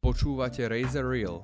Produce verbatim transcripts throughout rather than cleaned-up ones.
Počúvate Razor Reel.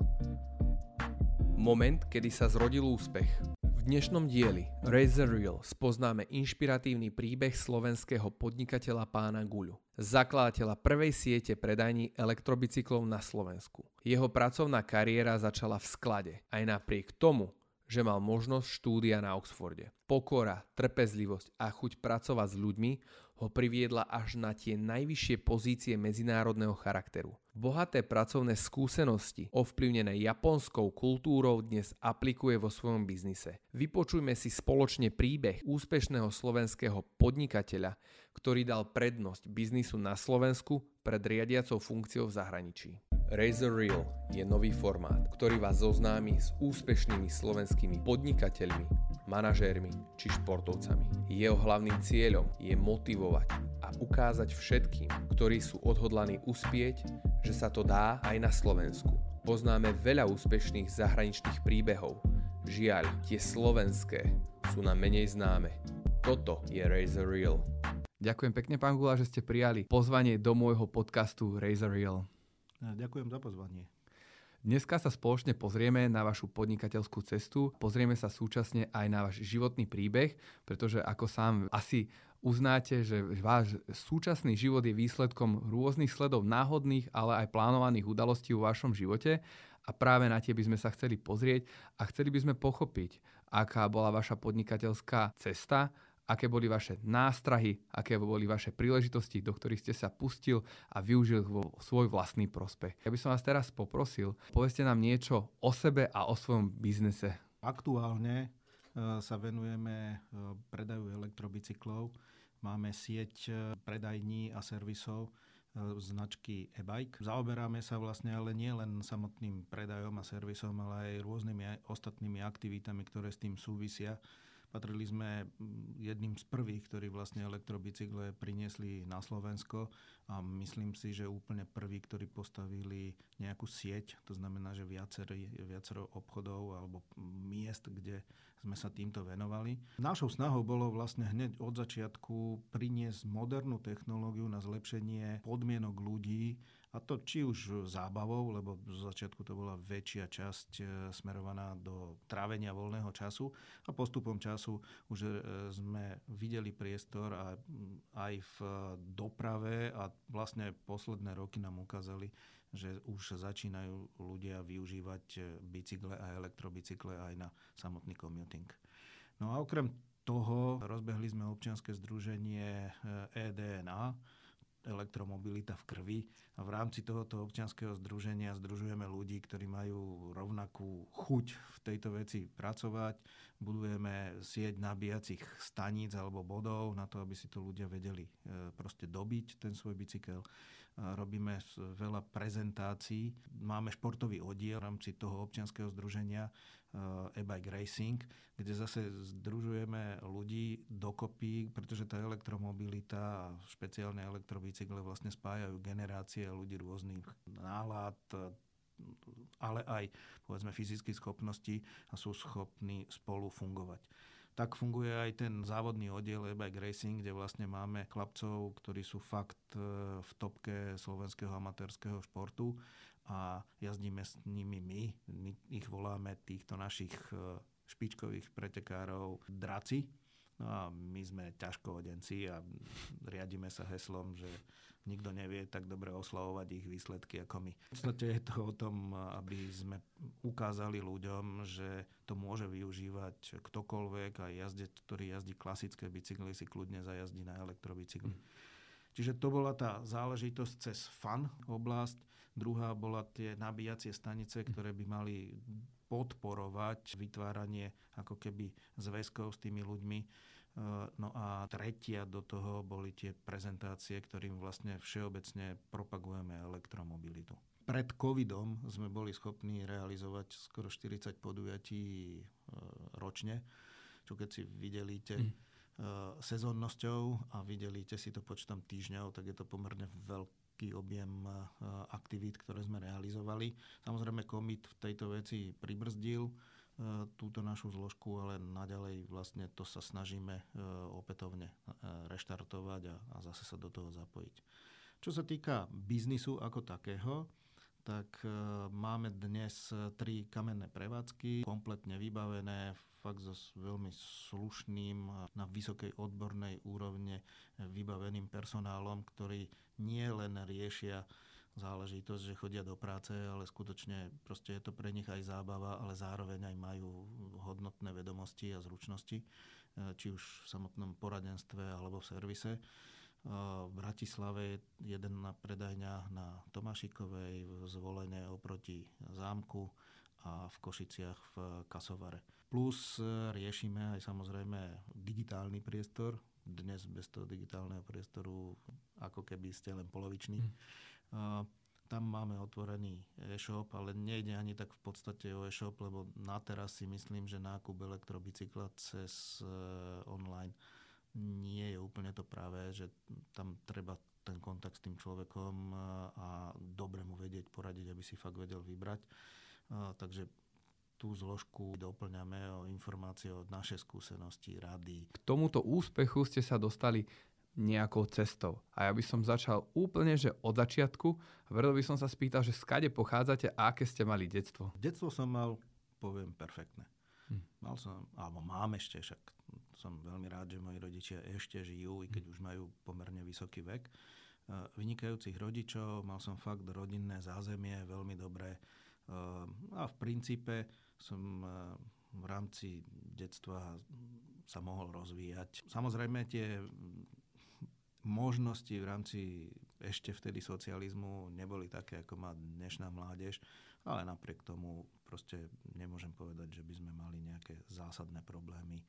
Moment, kedy sa zrodil úspech. V dnešnom dieli Razor Reel spoznáme inšpiratívny príbeh slovenského podnikateľa pána Guľu, zakladateľa prvej siete predajní elektrobicyklov na Slovensku. Jeho pracovná kariéra začala v sklade, aj napriek tomu, že mal možnosť štúdia na Oxforde. Pokora, trpezlivosť a chuť pracovať s ľuďmi ho priviedla až na tie najvyššie pozície medzinárodného charakteru. Bohaté pracovné skúsenosti, ovplyvnené japonskou kultúrou, dnes aplikuje vo svojom biznise. Vypočujme si spoločne príbeh úspešného slovenského podnikateľa, ktorý dal prednosť biznisu na Slovensku pred riadiacou funkciou v zahraničí. Razor Reel je nový formát, ktorý vás zoznámi s úspešnými slovenskými podnikateľmi, manažérmi či športovcami. Jeho hlavným cieľom je motivovať a ukázať všetkým, ktorí sú odhodlaní uspieť, že sa to dá aj na Slovensku. Poznáme veľa úspešných zahraničných príbehov. Žiaľ, tie slovenské sú nám menej známe. Toto je Razor Reel. Ďakujem pekne, pán Gula, že ste prijali pozvanie do môjho podcastu Razor Reel. Ďakujem za pozvanie. Dneska sa spoločne pozrieme na vašu podnikateľskú cestu, pozrieme sa súčasne aj na váš životný príbeh, pretože ako sám asi uznáte, že váš súčasný život je výsledkom rôznych sledov náhodných, ale aj plánovaných udalostí vo vašom živote a práve na tie by sme sa chceli pozrieť a chceli by sme pochopiť, aká bola vaša podnikateľská cesta, aké boli vaše nástrahy, aké boli vaše príležitosti, do ktorých ste sa pustil a využil vo svoj vlastný prospech. Ja by som vás teraz poprosil, povedzte nám niečo o sebe a o svojom biznese. Aktuálne sa venujeme predaju elektrobicyklov. Máme sieť predajní a servisov značky e-bike. Zaoberáme sa vlastne ale nie len samotným predajom a servisom, ale aj rôznymi ostatnými aktivitami, ktoré s tým súvisia. Patrili sme jedným z prvých, ktorí vlastne elektrobicykle priniesli na Slovensko a myslím si, že úplne prví, ktorí postavili nejakú sieť, to znamená, že viacero, viacero obchodov alebo miest, kde sme sa týmto venovali. Našou snahou bolo vlastne hneď od začiatku priniesť modernú technológiu na zlepšenie podmienok ľudí, a to či už zábavou, lebo z začiatku to bola väčšia časť smerovaná do trávenia voľného času a postupom času už sme videli priestor a aj v doprave a vlastne posledné roky nám ukázali, že už začínajú ľudia využívať bicykle a elektrobicykle aj na samotný commuting. No a okrem toho rozbehli sme občianske združenie é dé en á, elektromobilita v krvi. A v rámci tohoto občianskeho združenia združujeme ľudí, ktorí majú rovnakú chuť v tejto veci pracovať. Budujeme sieť nabíjacích staníc alebo bodov na to, aby si to ľudia vedeli proste dobiť ten svoj bicykel. Robíme veľa prezentácií. Máme športový oddiel v rámci toho občianskeho združenia e-bike racing, kde zase združujeme ľudí dokopy, pretože tá elektromobilita a špeciálne elektrobicykle vlastne spájajú generácie ľudí rôznych nálad, ale aj povedzme fyzických schopností a sú schopní spolu fungovať. Tak funguje aj ten závodný oddiel e-bike racing, kde vlastne máme chlapcov, ktorí sú fakt v topke slovenského amatérskeho športu a jazdíme s nimi my. My ich voláme týchto našich špičkových pretekárov draci. No a my sme ťažkohodenci a riadíme sa heslom, že nikto nevie tak dobre oslavovať ich výsledky ako my. V podstate je to o tom, aby sme ukázali ľuďom, že to môže využívať ktokoľvek, aj jazdec, ktorý jazdí klasické bicykly, si kľudne zajazdí na elektrobicykli. Mm. Čiže to bola tá záležitosť cez fun oblasť. Druhá bola tie nabíjacie stanice, ktoré by mali podporovať vytváranie ako keby zväzkov s tými ľuďmi. No a tretia do toho boli tie prezentácie, ktorým vlastne všeobecne propagujeme elektromobilitu. Pred covidom sme boli schopní realizovať skoro štyridsať podujatí ročne, čo keď si videlíte mm. sezónnosťou a videlíte si to počtom týždňov, tak je to pomerne veľký objem aktivít, ktoré sme realizovali. Samozrejme, COVID v tejto veci pribrzdil túto našu zložku, ale naďalej vlastne to sa snažíme opätovne reštartovať a, a zase sa do toho zapojiť. Čo sa týka biznisu ako takého, tak máme dnes tri kamenné prevádzky, kompletne vybavené, fakt so veľmi slušným, na vysokej odbornej úrovne vybaveným personálom, ktorí nie len riešia záležitosť, že chodia do práce, ale skutočne proste je to pre nich aj zábava, ale zároveň aj majú hodnotné vedomosti a zručnosti, či už v samotnom poradenstve alebo v servise. V Bratislave je jedna predajňa na Tomášikovej, v Zvolene oproti Zámku a v Košiciach v Kasovare. Plus riešime aj samozrejme digitálny priestor. Dnes bez toho digitálneho priestoru ako keby ste len poloviční. Mm. Tam máme otvorený e-shop, ale nejde ani tak v podstate o e-shop, lebo na teraz si myslím, že nákup elektrobicykla cez online nie je úplne to práve, že tam treba ten kontakt s tým človekom a dobre mu vedieť poradiť, aby si fakt vedel vybrať. Takže tú zložku doplňame o informácie o našej skúsenosti, rady. K tomuto úspechu ste sa dostali nejakou cestou. A ja by som začal úplne, že od začiatku. A preto by som sa spýtal, že skade pochádzate a aké ste mali detstvo? Detstvo som mal, poviem, perfektné. Hm. Mal som, alebo mám ešte, však som veľmi rád, že moji rodičia ešte žijú, i keď už majú pomerne vysoký vek. Vynikajúcich rodičov, mal som fakt rodinné zázemie, veľmi dobré. A v princípe som v rámci detstva sa mohol rozvíjať. Samozrejme tie možnosti v rámci ešte vtedy socializmu neboli také, ako má dnešná mládež, ale napriek tomu proste nemôžem povedať, že by sme mali nejaké zásadné problémy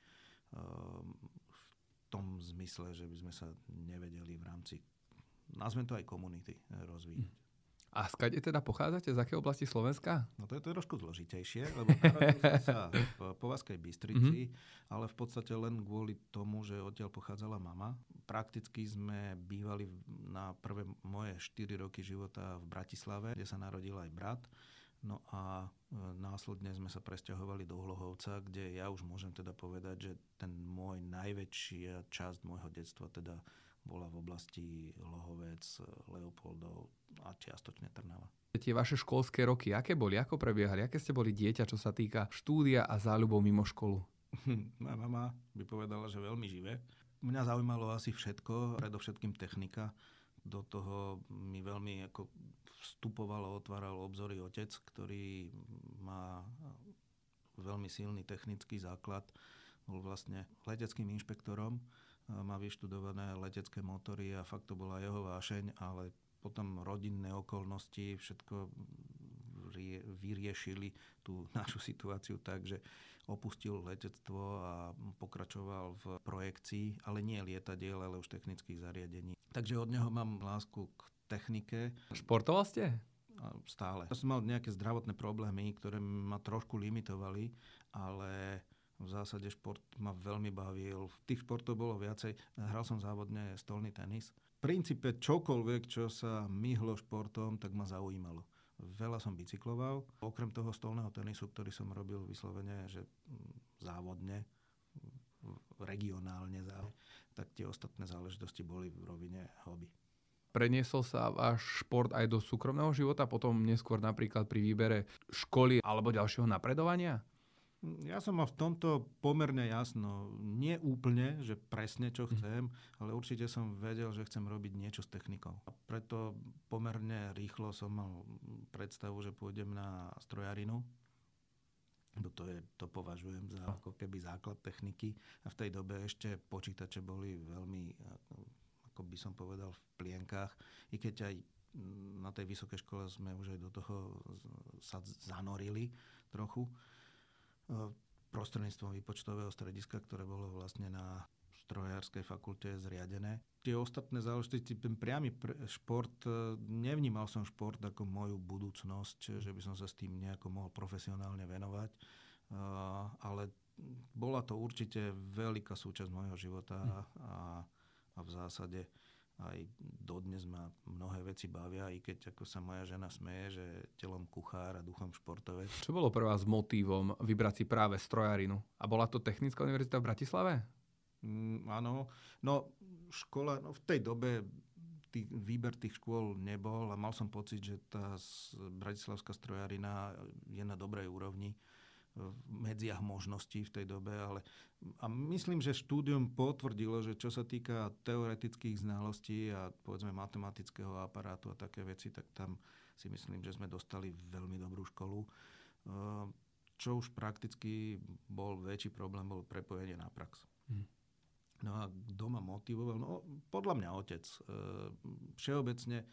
v tom zmysle, že by sme sa nevedeli v rámci, nazvem to aj komunity, rozvíjať. A skade teda pochádzate? Z akej oblasti Slovenska? No to je to trošku zložitejšie, lebo narodil som sa v Považskej Bystrici, mm-hmm. ale v podstate len kvôli tomu, že odtiaľ pochádzala mama. Prakticky sme bývali na prvé moje štyri roky života v Bratislave, kde sa narodil aj brat. No a následne sme sa presťahovali do Hlohovca, kde ja už môžem teda povedať, že ten môj najväčšia časť môjho detstva teda bola v oblasti Hlohovec, Leopoldov a čiastočne Trnava. Tie vaše školské roky, aké boli, ako prebiehali? Aké ste boli dieťa, čo sa týka štúdia a záľubov mimo školu? Moja mama by povedala, že veľmi živé. Mňa zaujímalo asi všetko, predovšetkým technika. Do toho mi veľmi ako vstupovalo, otváral obzory otec, ktorý má veľmi silný technický základ. Bol vlastne leteckým inšpektorom, má vyštudované letecké motory a fakt to bola jeho vášeň, ale potom rodinné okolnosti všetko vyriešili tú našu situáciu tak, že opustil letectvo a pokračoval v projekcii, ale nie lietadiel, ale už technických zariadení. Takže od neho mám lásku k technike. Športoval ste? Stále. Ja som mal nejaké zdravotné problémy, ktoré ma trošku limitovali, ale v zásade šport ma veľmi bavil. V tých športov bolo viacej. Hral som závodne stolný tenis. V princípe čokoľvek, čo sa myhlo športom, tak ma zaujímalo. Veľa som bicykloval. Okrem toho stolného tenisu, ktorý som robil vyslovene, že závodne, regionálne, tak tie ostatné záležitosti boli v rovine hobby. Preniesol sa váš šport aj do súkromného života, potom neskôr napríklad pri výbere školy alebo ďalšieho napredovania? Ja som mal v tomto pomerne jasno. Nie úplne, že presne čo chcem, ale určite som vedel, že chcem robiť niečo s technikou. A preto pomerne rýchlo som mal predstavu, že pôjdem na strojarinu. Bo to, je, to považujem za ako keby základ techniky. A v tej dobe ešte počítače boli veľmi, ako by som povedal, v plienkách. I keď aj na tej vysokej škole sme už aj do toho sa zanorili trochu. Prostredníctvom výpočtového strediska, ktoré bolo vlastne na strojárskej fakulte zriadené. Tie ostatné záležitosti, ten priamy šport, nevnímal som šport ako moju budúcnosť, že by som sa s tým nejako mohol profesionálne venovať, ale bola to určite veľká súčasť môjho života a, a v zásade aj dodnes ma mnohé veci bavia, i keď ako sa moja žena smeje, že telom kuchár a duchom športovec. Čo bolo pre vás motívom vybrať si práve strojarinu? A bola to Technická univerzita v Bratislave? Mm, áno. No, škola, no v tej dobe tý, výber tých škôl nebol a mal som pocit, že tá bratislavská strojarina je na dobrej úrovni v medziach možností v tej dobe, ale a myslím, že štúdium potvrdilo, že čo sa týka teoretických znalostí a povedzme matematického aparátu a také veci, tak tam si myslím, že sme dostali veľmi dobrú školu. Čo už prakticky bol väčší problém, bol prepojenie na prax. Mm. No a kto ma motivoval? No, podľa mňa otec. Všeobecne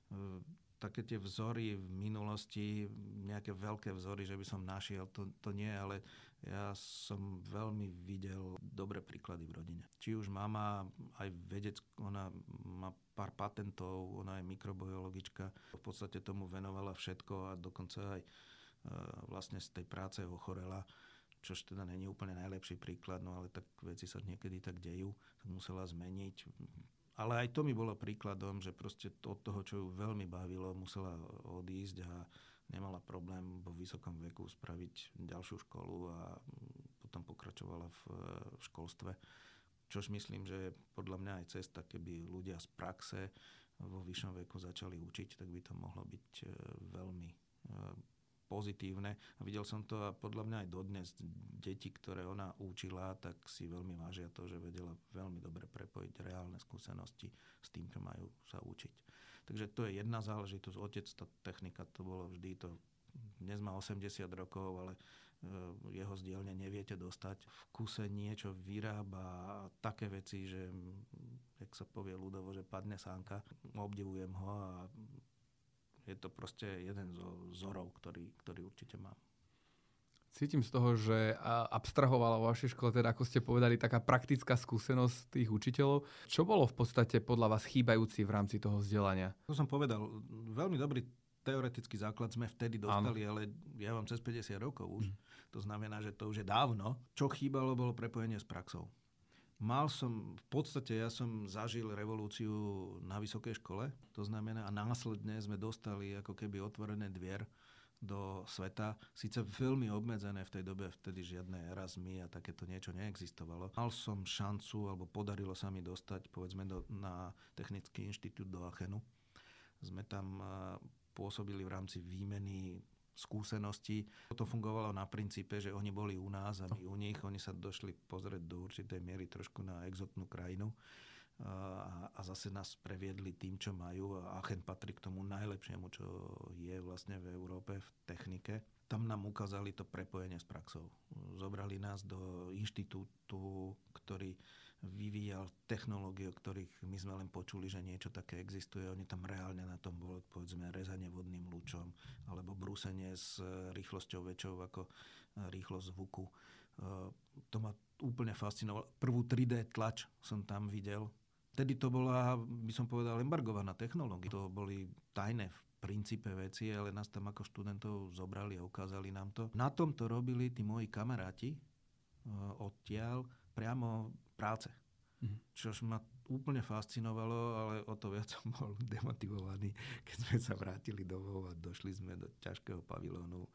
také tie vzory v minulosti, nejaké veľké vzory, že by som našiel, to, to nie, ale ja som veľmi videl dobré príklady v rodine. Či už mama, aj vedec, ona má pár patentov, ona je mikrobiologička, v podstate tomu venovala všetko a dokonca aj e, vlastne z tej práce ochorela, čož teda není úplne najlepší príklad, no ale tak veci sa niekedy tak dejú, tak musela zmeniť. Ale aj to mi bolo príkladom, že proste od toho, čo ju veľmi bavilo, musela odísť a nemala problém vo vysokom veku spraviť ďalšiu školu a potom pokračovala v školstve. Čož myslím, že je podľa mňa aj cesta, keby ľudia z praxe vo vyššom veku začali učiť, tak by to mohlo byť veľmi pozitívne. A videl som to a podľa mňa aj dodnes deti, ktoré ona učila, tak si veľmi vážia to, že vedela veľmi dobre prepojiť reálne skúsenosti s tým, čo majú sa učiť. Takže to je jedna záležitosť. Otec, tá technika, to bolo vždy to. Dnes má osemdesiat rokov, ale jeho z dielne neviete dostať. V kuse niečo vyrába také veci, že, jak sa povie ľudovo, že padne sánka. Obdivujem ho a je to proste jeden zo vzorov, ktorý, ktorý určite mám. Cítim z toho, že abstrahovala vo vašej škole, teda ako ste povedali, taká praktická skúsenosť tých učiteľov. Čo bolo v podstate podľa vás chýbajúci v rámci toho vzdelania? To som povedal, veľmi dobrý teoretický základ sme vtedy dostali, Áno. ale ja mám cez päťdesiat rokov už. Mm. To znamená, že to už je dávno. Čo chýbalo, bolo prepojenie s praxou. Mal som, v podstate ja som zažil revolúciu na vysokej škole, to znamená, a následne sme dostali ako keby otvorené dvier do sveta, síce veľmi obmedzené v tej dobe, vtedy žiadne Erasmy a takéto niečo neexistovalo. Mal som šancu, alebo podarilo sa mi dostať, povedzme, do, na Technický inštitút do Aachenu. Sme tam pôsobili v rámci výmeny skúseností. To fungovalo na princípe, že oni boli u nás a my u nich. Oni sa došli pozrieť do určitej miery trošku na exotnú krajinu a, a zase nás previedli tým, čo majú. A Aachen patrí k tomu najlepšiemu, čo je vlastne v Európe v technike. Tam nám ukázali to prepojenie s praxou. Zobrali nás do inštitútu, ktorý vyvíjal technológie, o ktorých my sme len počuli, že niečo také existuje. Oni tam reálne na tom bolo, povedzme, rezanie vodným lúčom alebo brúsenie s rýchlosťou väčšou ako rýchlosť zvuku. To ma úplne fascinovalo. Prvú tri dé tlač som tam videl. Vtedy to bola, by som povedal, embargovaná technológia. To boli tajné v princípe veci, ale nás tam ako študentov zobrali a ukázali nám to. Na tom to robili tí moji kamaráti odtiaľ priamo práce. Mm. Čož ma úplne fascinovalo, ale o to viac som bol demotivovaný, keď sme sa vrátili domov a došli sme do ťažkého pavilónu.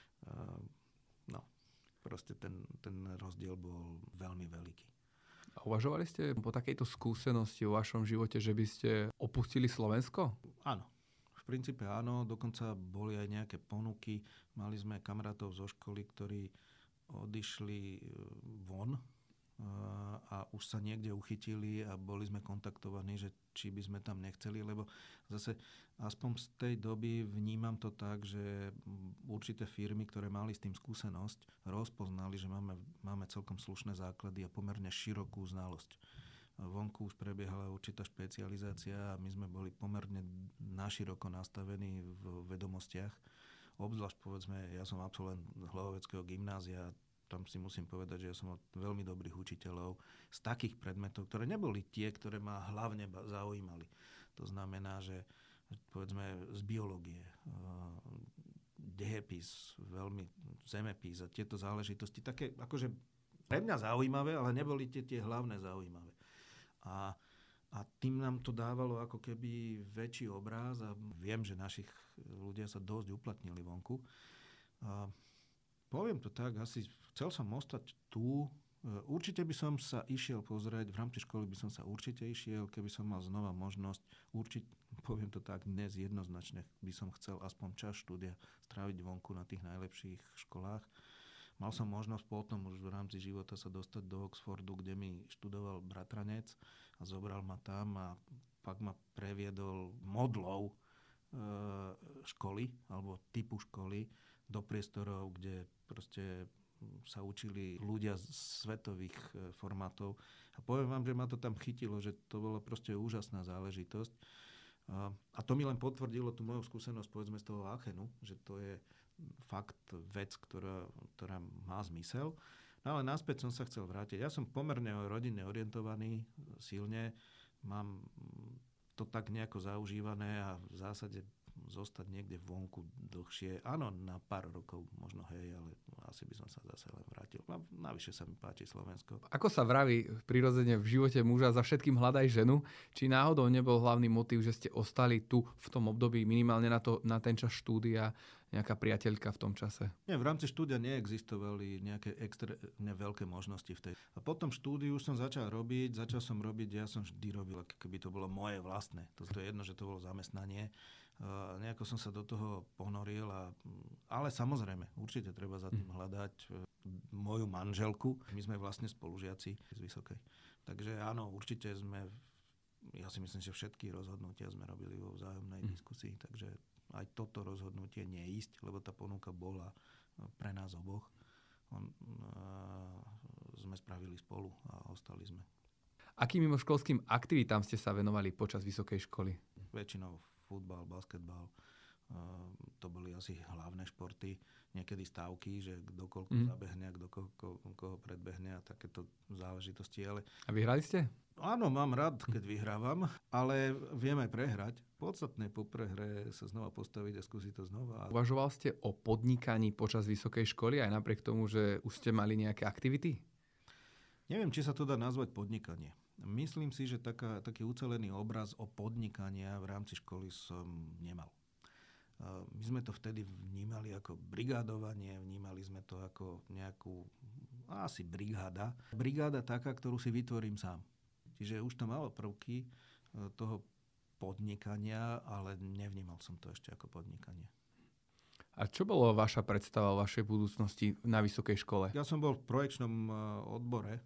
No, proste ten, ten rozdiel bol veľmi veľký. A uvažovali ste po takejto skúsenosti vo vašom živote, že by ste opustili Slovensko? Áno. V princípe áno, dokonca boli aj nejaké ponuky. Mali sme kamarátov zo školy, ktorí odišli von a už sa niekde uchytili a boli sme kontaktovaní, že či by sme tam nechceli, lebo zase aspoň z tej doby vnímam to tak, že určité firmy, ktoré mali s tým skúsenosť, rozpoznali, že máme, máme celkom slušné základy a pomerne širokú znalosť. Vonku už prebiehala určitá špecializácia a my sme boli pomerne naširoko nastavení v vedomostiach. Obzvlášť, povedzme, ja som absolvent Hlahoveckého gymnázia, tam si musím povedať, že ja som mal veľmi dobrých učiteľov z takých predmetov, ktoré neboli tie, ktoré ma hlavne zaujímali. To znamená, že povedzme z biológie, dejepis, veľmi zemepis a tieto záležitosti, také akože pre mňa zaujímavé, ale neboli tie, tie hlavné zaujímavé. A, a tým nám to dávalo ako keby väčší obráz a viem, že našich ľudia sa dosť uplatnili vonku. A poviem to tak, asi chcel som ostať tu, Určite by som sa išiel pozrieť, v rámci školy by som sa určite išiel, keby som mal znova možnosť, určite, poviem to tak, dnes jednoznačne by som chcel aspoň čas štúdia stráviť vonku na tých najlepších školách. Mal som možnosť potom už v rámci života sa dostať do Oxfordu, kde mi študoval bratranec a zobral ma tam a pak ma previedol modlou e, školy alebo typu školy do priestorov, kde proste sa učili ľudia z svetových formátov. A poviem vám, že ma to tam chytilo, že to bola proste úžasná záležitosť. A to mi len potvrdilo tú moju skúsenosť, povedzme, z toho Aachenu, že to je fakt vec, ktorá, ktorá má zmysel. No ale naspäť som sa chcel vrátiť. Ja som pomerne rodinne orientovaný, silne. Mám to tak nejako zaužívané a v zásade zostať niekde vonku dlhšie. Áno, na pár rokov možno, hej, ale asi by som sa zase len vrátil. Navyše sa mi páči Slovensko. Ako sa vraví prirodzene v živote muža, za všetkým hľadaj ženu? Či náhodou nebol hlavný motív, že ste ostali tu v tom období minimálne na, to, na ten čas štúdia, nejaká priateľka v tom čase? Nie, v rámci štúdia neexistovali nejaké extrémne veľké možnosti v tej. A potom štúdiu už som začal robiť, začal som robiť, ja som vždy robil, keby to bolo moje vlastné. To je jedno, že to bolo zamestnanie. Uh, nejako som sa do toho ponoril, a, ale samozrejme, určite treba za tým hľadať uh, moju manželku. My sme vlastne spolužiaci z Vysokej. Takže áno, určite sme, ja si myslím, že všetky rozhodnutia sme robili vo vzájomnej mm. diskusii, takže aj toto rozhodnutie neísť, lebo tá ponuka bola pre nás oboch. On, uh, sme spravili spolu a ostali sme. Akým mimoškolským aktivitám ste sa venovali počas vysokej školy? Väčšinou futbal, basketbal, to boli asi hlavné športy. Niekedy stávky, že kto koľko mm. zabehne, kto ko, ko, koho predbehne a takéto záležitosti. Ale... A vyhrali ste? Áno, mám rád, keď vyhrávam, ale viem aj prehrať. Podstatné po prehre sa znova postaviť a skúsiť to znova. Uvažoval ste o podnikaní počas vysokej školy aj napriek tomu, že už ste mali nejaké aktivity? Neviem, či sa to dá nazvať podnikanie. Myslím si, že taká, taký ucelený obraz o podnikania v rámci školy som nemal. My sme to vtedy vnímali ako brigádovanie, vnímali sme to ako nejakú, asi brigáda. Brigáda taká, ktorú si vytvorím sám. Čiže už to malo prvky toho podnikania, ale nevnímal som to ešte ako podnikanie. A čo bolo vaša predstava o vašej budúcnosti na vysokej škole? Ja som bol v projekčnom odbore,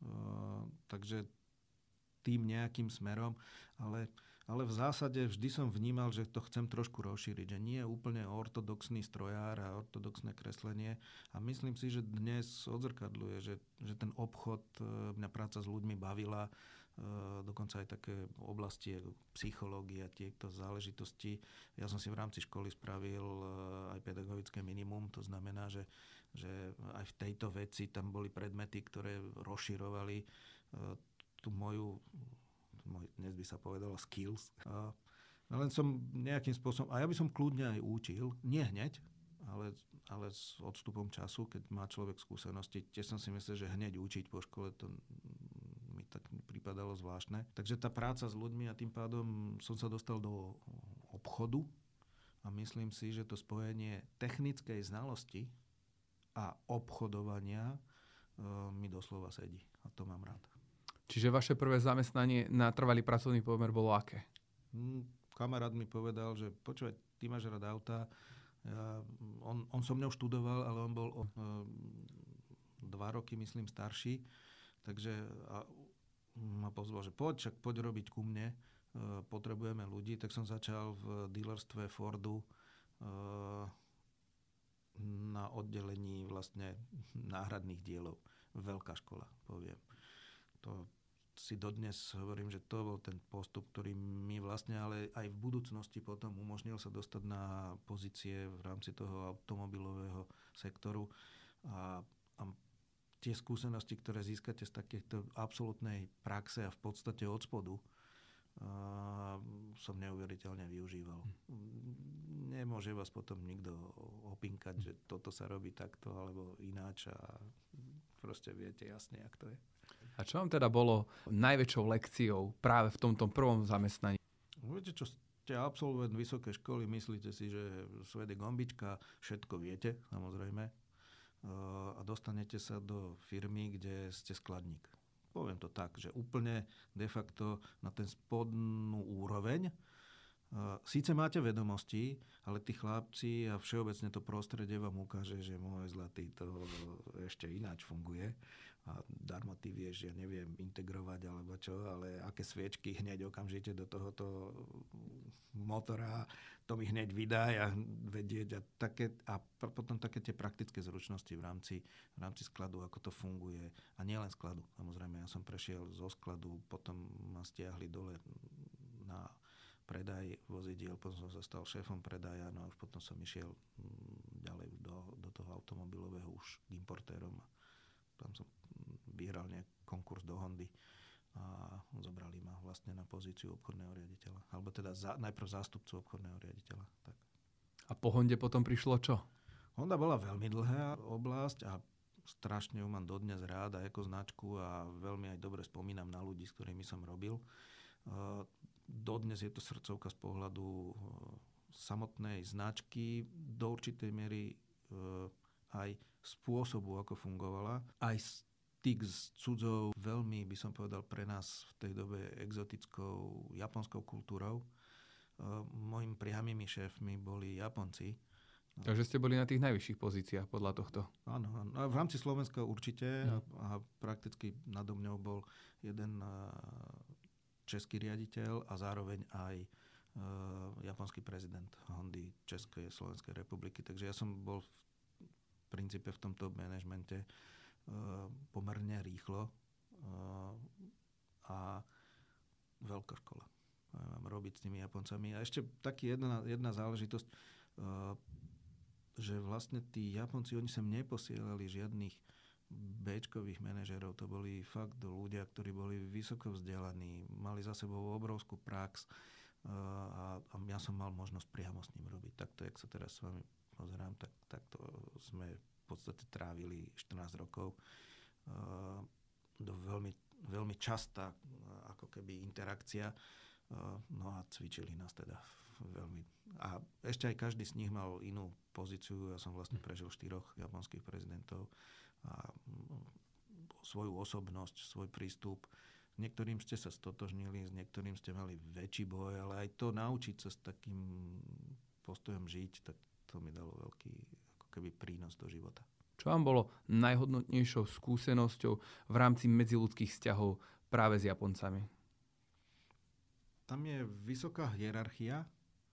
takže tým nejakým smerom, ale, ale v zásade vždy som vnímal, že to chcem trošku rozšíriť, že nie je úplne ortodoxný strojár a ortodoxné kreslenie. A myslím si, že dnes odzrkadľuje, že, že ten obchod, mňa práca s ľuďmi bavila, dokonca aj také oblasti psychológia, tieto záležitosti. Ja som si v rámci školy spravil aj pedagogické minimum, to znamená, že, že aj v tejto veci tam boli predmety, ktoré rozširovali tú moju, môj, dnes by sa povedalo skills. A, len som nejakým spôsobom, a ja by som kľudne aj učil, nie hneď, ale, ale s odstupom času, keď má človek skúsenosti. Tiež som si myslel, že hneď učiť po škole, to mi tak pripadalo zvláštne. Takže tá práca s ľuďmi a tým pádom som sa dostal do obchodu a myslím si, že to spojenie technickej znalosti a obchodovania e, mi doslova sedí. A to mám rád. Čiže vaše prvé zamestnanie na trvalý pracovný pomer bolo aké? Kamarát mi povedal, že počúvaj, ty máš rád auta. Ja, on, on so mňou študoval, ale on bol o, e, dva roky, myslím, starší. Takže a, ma pozval, že poď, však poď robiť ku mne. E, potrebujeme ľudí. Tak som začal v dealerstve Fordu e, na oddelení vlastne náhradných dielov. Veľká škola, poviem. To si dodnes hovorím, že to bol ten postup, ktorý mi vlastne ale aj v budúcnosti potom umožnil sa dostať na pozície v rámci toho automobilového sektoru. A, a tie skúsenosti, ktoré získate z takéto absolútnej praxe a v podstate od spodu, a som neuveriteľne využíval. Nemôže vás potom nikto opinkať, že toto sa robí takto alebo ináč a proste viete jasne, jak to je. A čo vám teda bolo najväčšou lekciou práve v tomto prvom zamestnaní? Viete čo, ste absolvent vysokej školy, myslíte si, že svet je gombička, všetko viete, samozrejme. a dostanete sa do firmy, kde ste skladník. Poviem to tak, že úplne de facto na ten spodnú úroveň. Síce máte vedomosti, ale tí chlapci a všeobecne to prostredie vám ukáže, že môj zlatý, to ešte ináč funguje. A darmo ty vieš, ja neviem, integrovať alebo čo, ale aké sviečky hneď okamžite do tohoto motora, to mi hneď vydá a vedieť a, také, a potom také tie praktické zručnosti v rámci, v rámci skladu, ako to funguje. A nielen skladu, samozrejme, ja som prešiel zo skladu, potom ma stiahli dole na predaj vozidiel, potom som sa stal šéfom predaja, no a už potom som išiel ďalej do, do toho automobilového už k importérom. Tam som vyhral nejaký konkurs do Hondy a zobrali ma vlastne na pozíciu obchodného riaditeľa. Alebo teda za, najprv zástupcu obchodného riaditeľa. Tak. A po Honde potom prišlo čo? Honda bola veľmi dlhá oblasť a strašne ju mám dodnes rád a ako značku a veľmi aj dobre spomínam na ľudí, s ktorými som robil. Dodnes je to srdcovka z pohľadu samotnej značky, do určitej miery aj spôsobu, ako fungovala. Aj styk s cudzou, veľmi by som povedal pre nás v tej dobe exotickou japonskou kultúrou. Mojimi priamými šéfmi boli Japonci. Takže ste boli na tých najvyšších pozíciách podľa tohto. Áno, áno. V rámci Slovenska určite a, a prakticky nado mňou bol jeden český riaditeľ a zároveň aj uh, japonský prezident Hondy Českej Slovenskej republiky. Takže ja som bol v princípe v tomto manažmente uh, pomerne rýchlo uh, a veľká škola. Mám robiť s tými Japoncami. A ešte taký jedna, jedna záležitosť, uh, že vlastne tí Japonci, oni sem neposielali žiadnych béčkových manažerov, to boli fakt ľudia, ktorí boli vysoko vzdelaní, mali za sebou obrovskú prax a, a ja som mal možnosť priamo s ním robiť. Takto, jak sa teraz s vami pozerám, tak, takto sme v podstate trávili štrnásť rokov. Do veľmi, veľmi častá ako keby interakcia. No a cvičili nás teda veľmi. A ešte aj každý z nich mal inú pozíciu. Ja som vlastne prežil štyroch japonských prezidentov a svoju osobnosť, svoj prístup. Niektorým ste sa stotožnili, s niektorým ste mali väčší boj, ale aj to naučiť sa s takým postojom žiť, tak to mi dalo veľký ako keby prínos do života. Čo vám bolo najhodnotnejšou skúsenosťou v rámci medziľudských vzťahov práve s Japoncami? Tam je vysoká hierarchia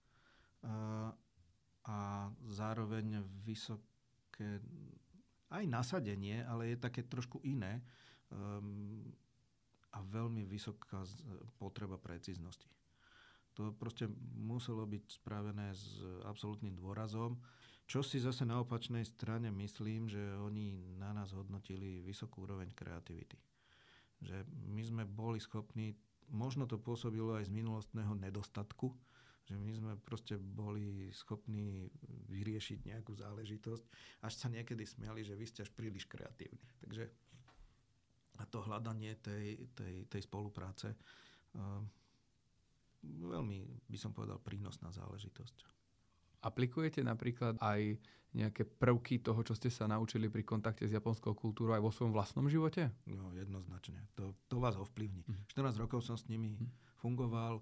a, a zároveň vysoké aj nasadenie, ale je také trošku iné um, a veľmi vysoká potreba precíznosti. To proste muselo byť spravené s absolútnym dôrazom, čo si zase na opačnej strane myslím, že oni na nás hodnotili vysokú úroveň kreativity. Že my sme boli schopní, možno to pôsobilo aj z minulostného nedostatku, že my sme proste boli schopní vyriešiť nejakú záležitosť, až sa niekedy smiali, že vy ste až príliš kreatívni. Takže a to hľadanie tej, tej, tej spolupráce uh, veľmi, by som povedal, prínosná záležitosť. Aplikujete napríklad aj nejaké prvky toho, čo ste sa naučili pri kontakte s japonskou kultúrou aj vo svojom vlastnom živote? No, jednoznačne. To, to vás ovplyvní. Mm. štrnásť rokov som s nimi mm. fungoval,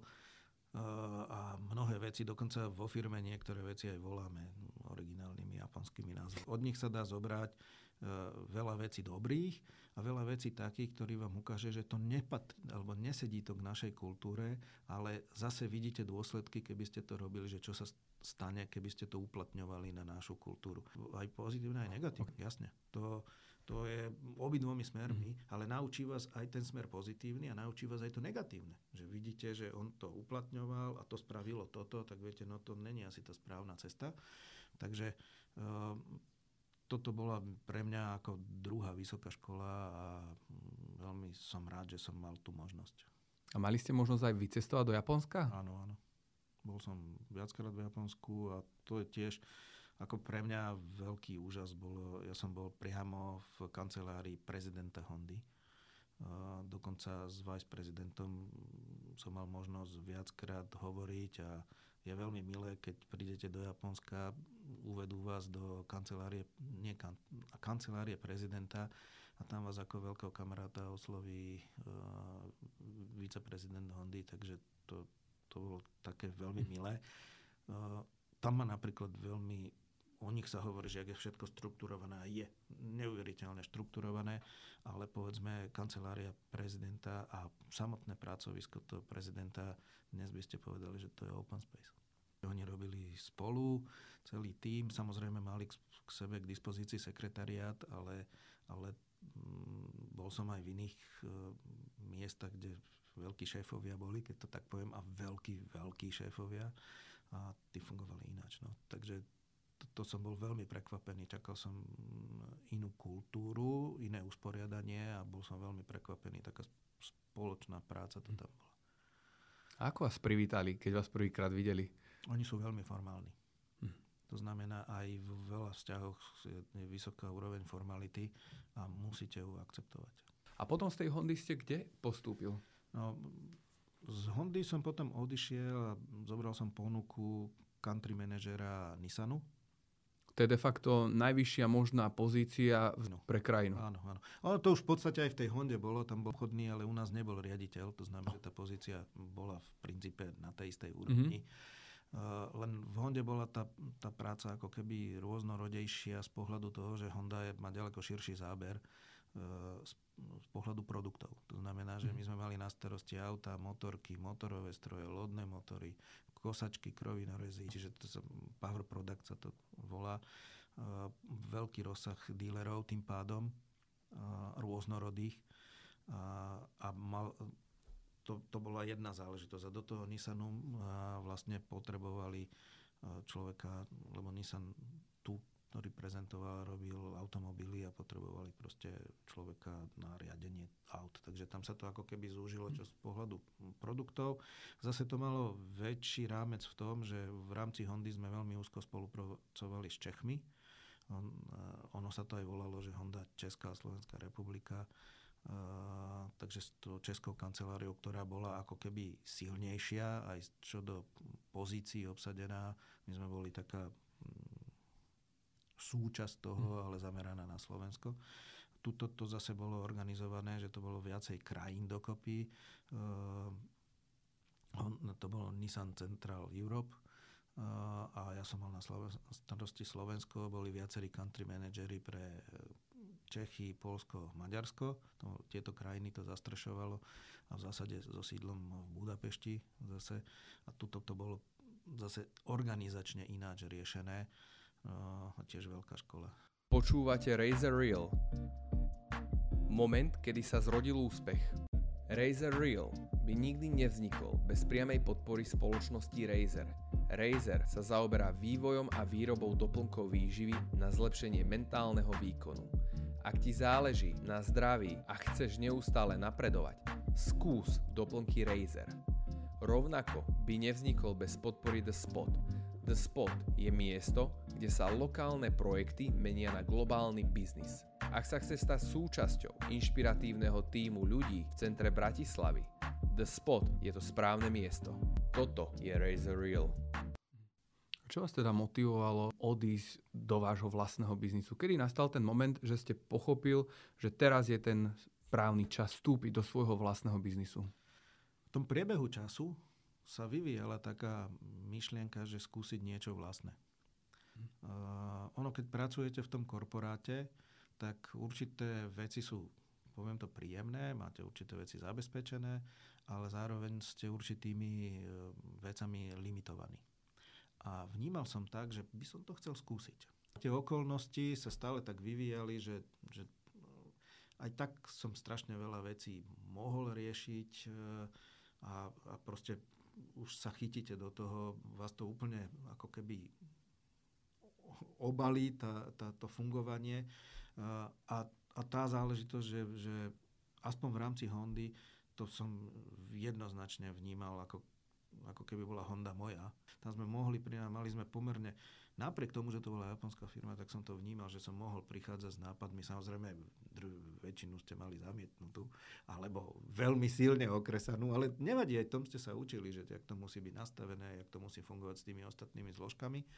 a mnohé veci, dokonca vo firme niektoré veci aj voláme originálnymi japonskými názvami. Od nich sa dá zobrať veľa vecí dobrých a veľa vecí takých, ktorí vám ukáže, že to nepatrí, alebo nesedí to k našej kultúre, ale zase vidíte dôsledky, keby ste to robili, že čo sa stane, keby ste to uplatňovali na našu kultúru. Aj pozitívne, aj negatívne, jasne. To, to je obidvomi smermi, mm. ale naučí vás aj ten smer pozitívny a naučí vás aj to negatívne. Že vidíte, že on to uplatňoval a to spravilo toto, tak viete, no to není asi tá správna cesta. Takže uh, toto bola pre mňa ako druhá vysoká škola a veľmi som rád, že som mal tú možnosť. A mali ste možnosť aj vycestovať do Japonska? Áno, áno. Bol som viackrát v Japonsku a to je tiež ako pre mňa veľký úžas bolo. Ja som bol priamo v kancelárii prezidenta Hondy. Dokonca s vice-prezidentom som mal možnosť viackrát hovoriť a je veľmi milé, keď prídete do Japonska, uvedú vás do kancelárie, nie kan, kancelárie prezidenta a tam vás ako veľkého kamaráta osloví uh, viceprezident Hondy, takže to, to bolo také veľmi milé. Uh, tam má napríklad veľmi, o nich sa hovorí, že ak je všetko štrukturované, a je neuveriteľne štrukturované, ale povedzme kancelária prezidenta a samotné pracovisko toho prezidenta, dnes by ste povedali, že to je open space. Oni robili spolu, celý tím, samozrejme mali k sebe k dispozícii sekretariát, ale, ale bol som aj v iných miestach, kde veľkí šéfovia boli, keď to tak poviem, a veľkí, veľkí šéfovia a tí fungovali ináč. No. Takže to, to som bol veľmi prekvapený. Čakal som inú kultúru, iné usporiadanie a bol som veľmi prekvapený. Taká spoločná práca to tam bola. A ako vás privítali, keď vás prvýkrát videli? Oni sú veľmi formálni. Hm. To znamená, aj v veľa vzťahoch je vysoká úroveň formality a musíte ju akceptovať. A potom z tej Hondy ste kde postúpil? No, z Hondy som potom odišiel a zobral som ponuku country manažera Nissanu. To je de facto najvyššia možná pozícia no. pre krajinu. Áno, áno. Ono to už v podstate aj v tej Honde bolo, tam bol obchodný, ale u nás nebol riaditeľ, to znamená, že tá pozícia bola v princípe na tej istej úrovni. Mm-hmm. Uh, len v Honde bola tá, tá práca ako keby rôznorodejšia z pohľadu toho, že Honda je, má ďaleko širší záber uh, z, z pohľadu produktov. To znamená, že my sme mali na starosti auta, motorky, motorové stroje, lodné motory, kosačky, krovinorezy, čiže to sa, power product sa to volá. Uh, veľký rozsah dílerov tým pádom, uh, rôznorodých. Uh, a mal... To, to bola jedna záležitosť. A do toho Nissanu vlastne potrebovali človeka, lebo Nissan tu, ktorý prezentoval, robil automobily a potrebovali proste človeka na riadenie aut. Takže tam sa to ako keby zúžilo čo z pohľadu produktov. Zase to malo väčší rámec v tom, že v rámci Hondy sme veľmi úzko spolupracovali s Čechmi. On, ono sa to aj volalo, že Honda Česká a Slovenská republika. Uh, takže s tou českou kanceláriou, ktorá bola ako keby silnejšia, aj čo do pozícií obsadená. My sme boli taká mm, súčasť toho, ale zameraná na Slovensko. Tuto to zase bolo organizované, že to bolo viacej krajín dokopy. Uh, to bolo Nissan Central Europe. Uh, a ja som mal na Sloven- starosti Slovensko, boli viacerí country manažery pre Čechy, Poľsko, Maďarsko. To, tieto krajiny to zastrešovalo a v zásade so sídlom v Budapešti zase. A tuto to bolo zase organizačne ináč riešené. Uh, a tiež veľká škola. Počúvate Razor Reel. Moment, kedy sa zrodil úspech. Razor Reel by nikdy nevznikol bez priamej podpory spoločnosti Razer. Razer sa zaoberá vývojom a výrobou doplnkov výživy na zlepšenie mentálneho výkonu. Ak ti záleží na zdraví a chceš neustále napredovať, skús doplnky Razer. Rovnako by nevznikol bez podpory The Spot. The Spot je miesto, kde sa lokálne projekty menia na globálny biznis. Ak sa chce stať súčasťou inšpiratívneho tímu ľudí v centre Bratislavy, The Spot je to správne miesto. Toto je Razor Reel. Čo vás teda motivovalo odísť do vášho vlastného biznisu? Kedy nastal ten moment, že ste pochopil, že teraz je ten správny čas vstúpiť do svojho vlastného biznisu? V tom priebehu času sa vyvíjala taká myšlienka, že skúsiť niečo vlastné. Hm. Uh, ono, keď pracujete v tom korporáte, tak určité veci sú, poviem to, príjemné, máte určité veci zabezpečené, ale zároveň ste určitými vecami limitovaní. A vnímal som tak, že by som to chcel skúsiť. Tie okolnosti sa stále tak vyvíjali, že, že aj tak som strašne veľa vecí mohol riešiť a, a proste už sa chytíte do toho, vás to úplne ako keby obalí tá, tá, to fungovanie. A, a tá záležitosť, že, že aspoň v rámci Hondy to som jednoznačne vnímal ako ako keby bola Honda moja. Tam sme mohli, mali sme pomerne, napriek tomu, že to bola japonská firma, tak som to vnímal, že som mohol prichádzať s nápadmi. Samozrejme, väčšinu ste mali zamietnutú, alebo veľmi silne okresanú, ale nevadí, aj tom ste sa učili, že jak to musí byť nastavené, jak to musí fungovať s tými ostatnými zložkami.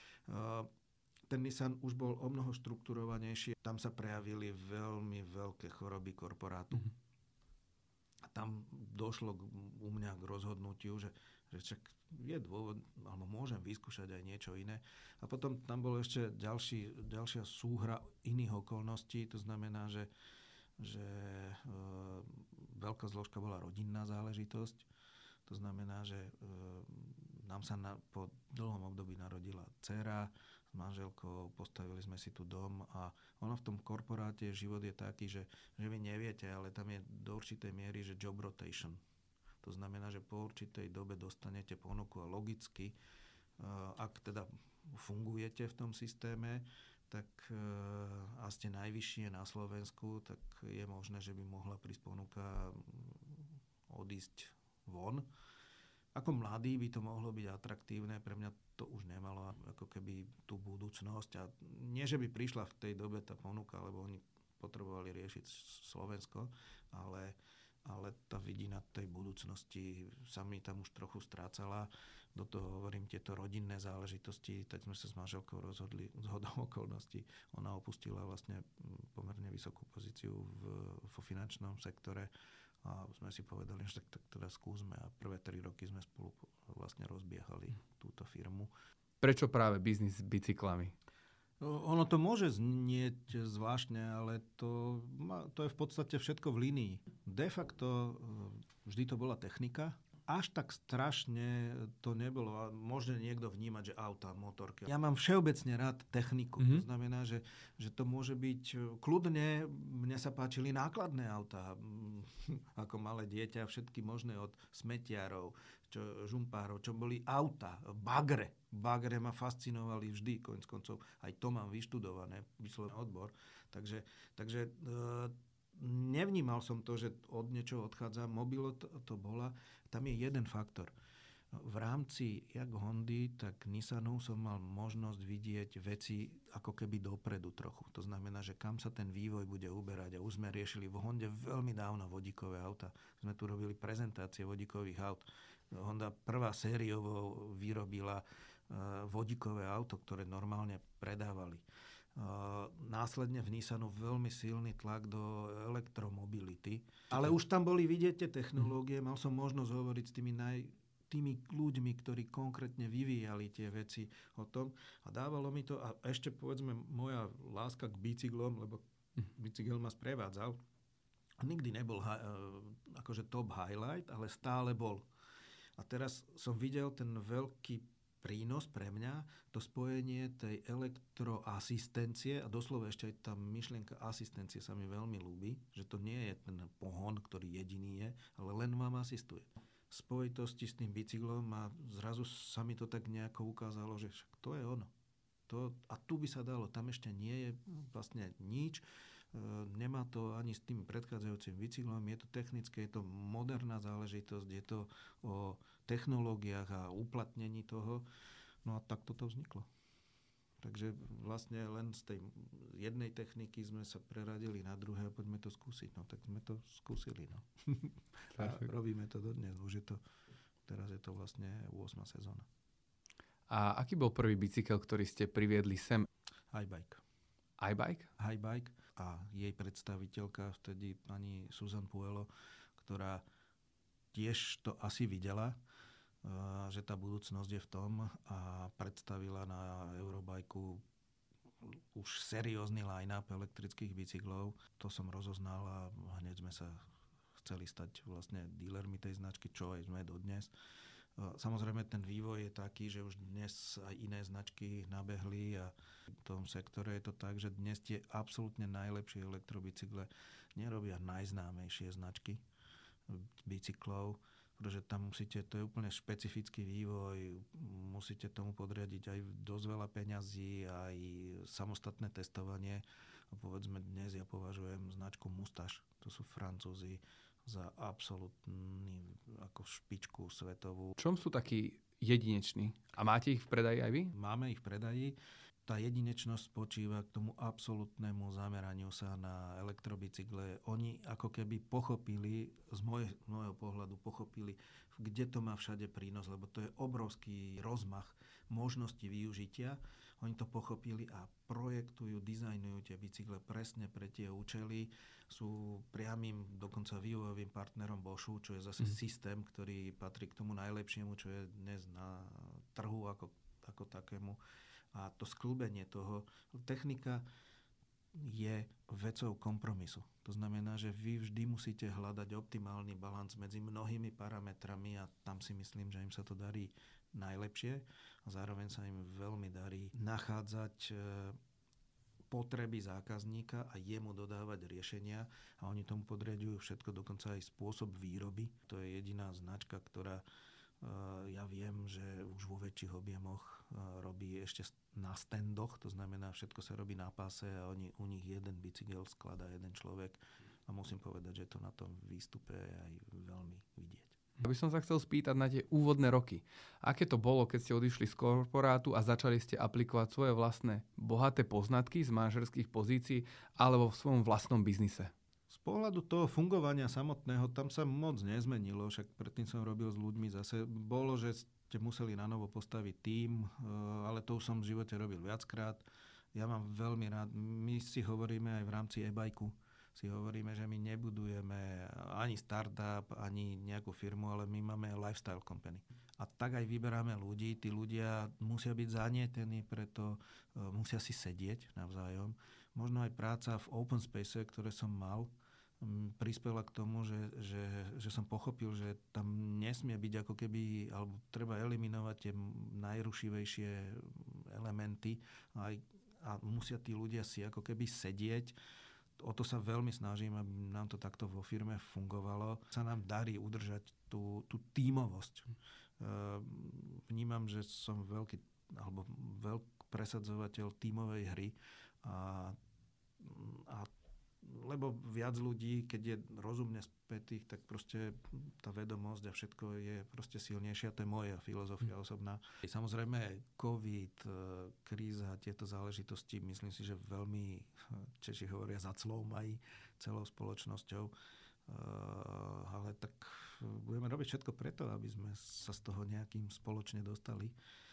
Ten Nissan už bol o mnoho štrukturovanejší. Tam sa prejavili veľmi veľké choroby korporátu. Mm-hmm. A tam došlo k, u mňa k rozhodnutiu, že, že čak je dôvod, alebo môžem vyskúšať aj niečo iné. A potom tam bol ešte ďalší, ďalšia súhra iných okolností. To znamená, že, že e, veľká zložka bola rodinná záležitosť. To znamená, že e, nám sa na, po dlhom období narodila dcéra s manželkou, postavili sme si tu dom a ono v tom korporáte život je taký, že, že vy neviete, ale tam je do určitej miery, že job rotation. To znamená, že po určitej dobe dostanete ponuku a logicky, ak teda fungujete v tom systéme, tak a ste najvyššie na Slovensku, tak je možné, že by mohla prísť ponuka odísť von. Ako mladý by to mohlo byť atraktívne, pre mňa to už nemalo ako keby tú budúcnosť. A nie, že by prišla v tej dobe tá ponuka, lebo oni potrebovali riešiť Slovensko, ale, ale tá vidina tej budúcnosti sa mi tam už trochu strácala. Do toho hovorím tieto rodinné záležitosti, tak sme sa s manželkou rozhodli zhodou okolností. Ona opustila vlastne pomerne vysokú pozíciu v, vo finančnom sektore. A sme si povedali, že tak, tak teda skúsme. A prvé tri roky sme spolu vlastne rozbiehali túto firmu. Prečo práve biznis s bicyklami? Ono to môže znieť zvláštne, ale to, to je v podstate všetko v línii. De facto vždy to bola technika. Až tak strašne to nebolo. A môže niekto vnímať, že auta, motorky. Ja mám všeobecne rád techniku. Mm-hmm. To znamená, že, že to môže byť kľudne. Mne sa páčili nákladné autá. Ako malé dieťa, všetky možné od smetiarov, čo, žumpárov, čo boli auta. Bagre. Bagre ma fascinovali vždy. Koniec koncov aj to mám vyštudované. Vyslovený odbor. Takže... takže e- Nevnímal som to, že od niečoho odchádza. Mobilo to, to bola. Tam je jeden faktor. V rámci jak Hondy, tak Nissanu som mal možnosť vidieť veci ako keby dopredu trochu. To znamená, že kam sa ten vývoj bude uberať. A už sme riešili v Honde veľmi dávno vodíkové auta. Sme tu robili prezentácie vodíkových aut. Honda prvá sériovo vyrobila vodíkové auto, ktoré normálne predávali. Následne v Nissanu veľmi silný tlak do elektromobility. Ale už tam boli vidieť tie technológie. Mal som možnosť hovoriť s tými, naj, tými ľuďmi, ktorí konkrétne vyvíjali tie veci o tom. A dávalo mi to, a ešte povedzme moja láska k bicyklom, lebo bicykel ma sprevádzal. Nikdy nebol akože top highlight, ale stále bol. A teraz som videl ten veľký prínos pre mňa, to spojenie tej elektroasistencie a doslova ešte aj tá myšlienka asistencie sa mi veľmi ľúbi, že to nie je ten pohon, ktorý jediný je, ale len vám asistuje. V spojitosti s tým bicyklom a zrazu sa mi to tak nejako ukázalo, že však to je ono. To, a tu by sa dalo, tam ešte nie je vlastne nič, nemá to ani s tým predchádzajúcim bicyklom, je to technické, je to moderná záležitosť, je to o technológiách a uplatnení toho. No a tak toto vzniklo. Takže vlastne len z tej jednej techniky sme sa preradili na druhé a poďme to skúsiť. No tak sme to skúsili. No. A robíme to dodnes. Už je to, teraz je to vlastne ôsma sezóna. A aký bol prvý bicykel, ktorý ste priviedli sem? Highbike. Highbike? Highbike a jej predstaviteľka vtedy pani Susan Puelo, ktorá tiež to asi videla, že tá budúcnosť je v tom a predstavila na Eurobajku už seriózny line-up elektrických bicyklov. To som rozoznal a hneď sme sa chceli stať vlastne dílermi tej značky, čo aj sme dodnes. Samozrejme, ten vývoj je taký, že už dnes aj iné značky nabehli a v tom sektore je to tak, že dnes tie absolútne najlepšie elektrobicykle nerobia najznámejšie značky bicyklov, pretože tam musíte, to je úplne špecifický vývoj, musíte tomu podriadiť aj dosť veľa peňazí, aj samostatné testovanie. A povedzme dnes ja považujem značku Mustache, to sú Francúzi, za absolútny ako špičku svetovú. V čom sú takí jedineční? A máte ich v predaji aj vy? Máme ich v predaji. Tá jedinečnosť spočíva k tomu absolútnemu zameraniu sa na elektrobicykle. Oni ako keby pochopili, z môj, môjho pohľadu pochopili, kde to má všade prínos, lebo to je obrovský rozmach možností využitia. Oni to pochopili a projektujú, dizajnujú tie bicykle presne pre tie účely. Sú priamým, dokonca vývojovým partnerom Boschu, čo je zase mm. systém, ktorý patrí k tomu najlepšiemu, čo je dnes na trhu ako, ako takému. A to skĺbenie toho, technika je vecou kompromisu. To znamená, že vy vždy musíte hľadať optimálny balans medzi mnohými parametrami a tam si myslím, že im sa to darí najlepšie a zároveň sa im veľmi darí nachádzať potreby zákazníka a jemu dodávať riešenia a oni tomu podriadujú všetko, dokonca aj spôsob výroby. To je jediná značka, ktorá ja viem, že už vo väčších objemoch robí ešte na standoch, to znamená, všetko sa robí na páse a oni, u nich jeden bicykel skladá jeden človek a musím povedať, že to na tom výstupe je aj veľmi vidieť. Ja by som sa chcel spýtať na tie úvodné roky. Aké to bolo, keď ste odišli z korporátu a začali ste aplikovať svoje vlastné bohaté poznatky z manažerských pozícií alebo v svojom vlastnom biznise? Z pohľadu toho fungovania samotného tam sa moc nezmenilo, však predtým som robil s ľuďmi zase. Bolo, že ste museli na novo postaviť tím, ale to už som v živote robil viackrát. Ja mám veľmi rád, my si hovoríme aj v rámci e-bajku, si hovoríme, že my nebudujeme ani startup, ani nejakú firmu, ale my máme lifestyle company. A tak aj vyberáme ľudí, tí ľudia musia byť zanietení, preto musia si sedieť navzájom. Možno aj práca v open space, ktoré som mal, prispela k tomu, že, že, že som pochopil, že tam nesmie byť ako keby, alebo treba eliminovať tie najrušivejšie elementy a, a musia tí ľudia si ako keby sedieť. O to sa veľmi snažím, aby nám to takto vo firme fungovalo. Sa nám darí udržať tú, tú tímovosť. Vnímam, že som veľký, alebo veľký presadzovateľ tímovej hry a, a lebo viac ľudí, keď je rozumne spätých, tak proste tá vedomosť a všetko je proste silnejšia. To je moja filozofia osobná. Samozrejme, COVID, kríza, tieto záležitosti, myslím si, že veľmi, Češi hovoria, zaclom aj celou spoločnosťou. Ale tak budeme robiť všetko preto, aby sme sa z toho nejakým spoločne dostali.